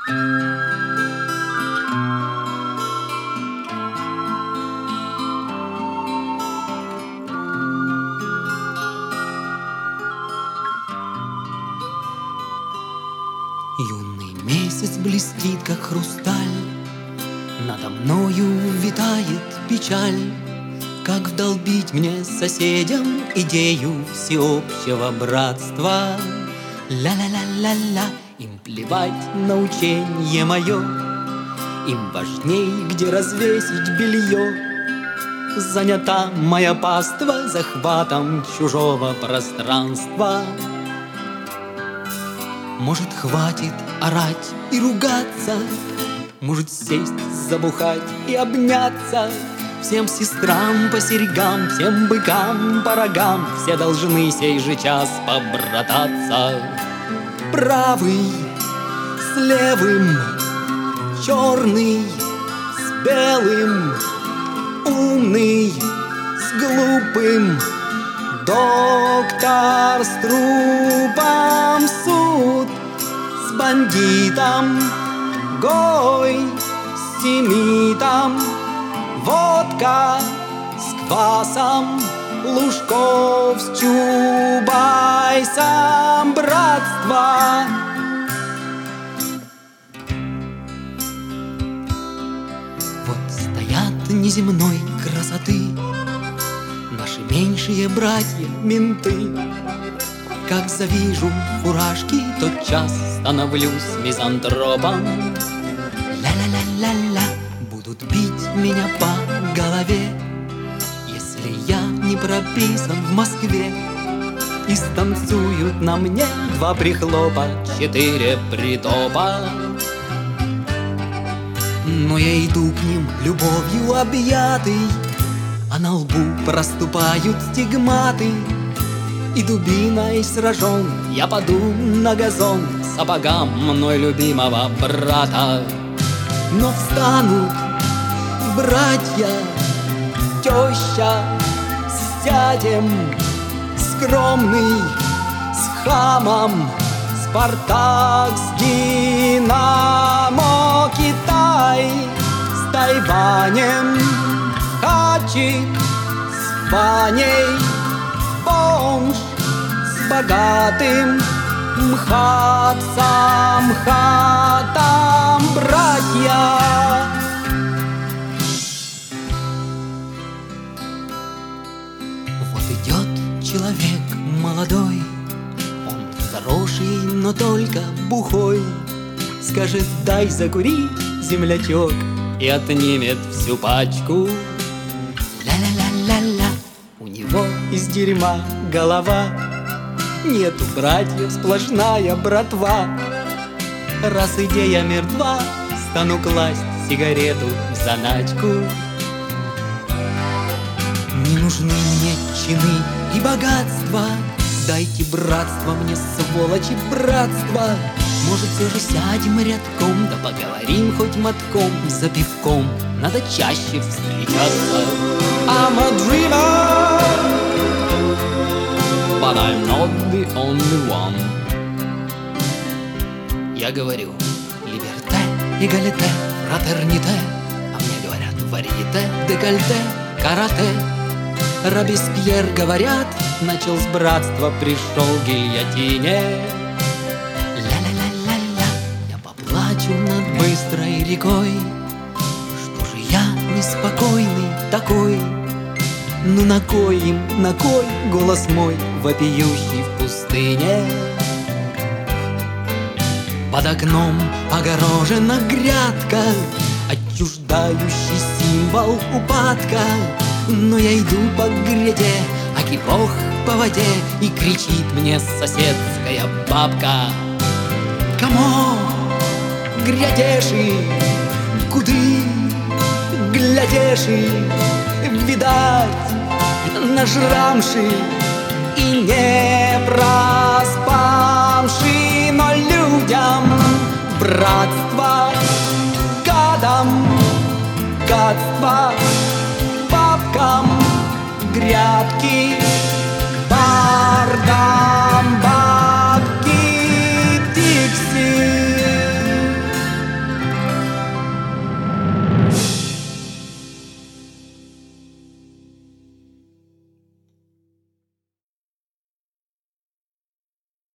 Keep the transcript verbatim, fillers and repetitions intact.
Юный месяц блестит, как хрусталь, надо мною витает печаль. Как вдолбить мне соседям идею всеобщего братства? Ля-ля-ля-ля-ля, им плевать на ученье мое, им важней, где развесить белье. Занята моя паства захватом чужого пространства. Может, хватит орать и ругаться, может, сесть, забухать и обняться. Всем сестрам по серьгам, всем быкам по рогам, все должны сей же час побрататься. Правый с левым, черный с белым, умный с глупым, доктор с трупом, суд с бандитом, гой с семитом, водка с квасом, Лужков с Чубайсом, братство. Вот стоят неземной красоты наши меньшие братья-менты. Как завижу фуражки, тотчас становлюсь мизантропом. Ля-ля-ля-ля-ля, будут бить меня по голове, если я не прописан в Москве. И станцуют на мне два прихлопа, четыре притопа. Но я иду к ним любовью объятый, а на лбу проступают стигматы. И дубиной сражен я паду на газон сапогам мной любимого брата. Но встанут братья, теща с зятем, скромный с хамом, Спартак с Динамо, Китай с Тайванем, Хачик с Ваней, бомж с богатым, МХАТ с МХАТом, братья. Вот идет человек молодой, он хороший, но только бухой. Скажет: дай закурить, землячок, и отнимет всю пачку. Ля-ля-ля-ля-ля, у него из дерьма голова, нету братьев, сплошная братва. Раз идея мертва, стану класть сигарету в заначку. Не нужны мне чины и богатства, дайте братство мне, сволочи, братство. Может, все же сядем рядком, да поговорим хоть мотком. За пивком надо чаще встречаться. I'm a dreamer, but I'm not the only one. Я говорю: либерте, эгалите, фратерните. А мне говорят: варьете, декольте, карате. Робеспьер, говорят, начал с братства, пришел к гильотине. Ля-ля-ля-ля-ля, я поплачу над быстрой рекой. Что же я неспокойный такой? Ну на кой им, на кой голос мой, вопиющий в пустыне? Под окном огорожена грядка, отчуждающий символ упадка. Но я иду по гряде, аки бог по воде, и кричит мне соседская бабка: камо, грядеши, куды глядеши? Видать, нажрамши и не проспамши. Но людям братство, гадам гадство, бабкам грядки, бардак.